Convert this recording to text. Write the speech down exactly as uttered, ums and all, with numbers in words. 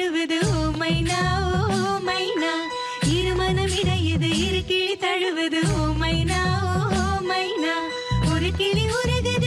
தழுவது ஓ மைனா ஓ மைனா இருமனம் இடையது இரு கிளி தழுவது ஓ மைனா ஓ மைனா ஒரு கிளி உருகுது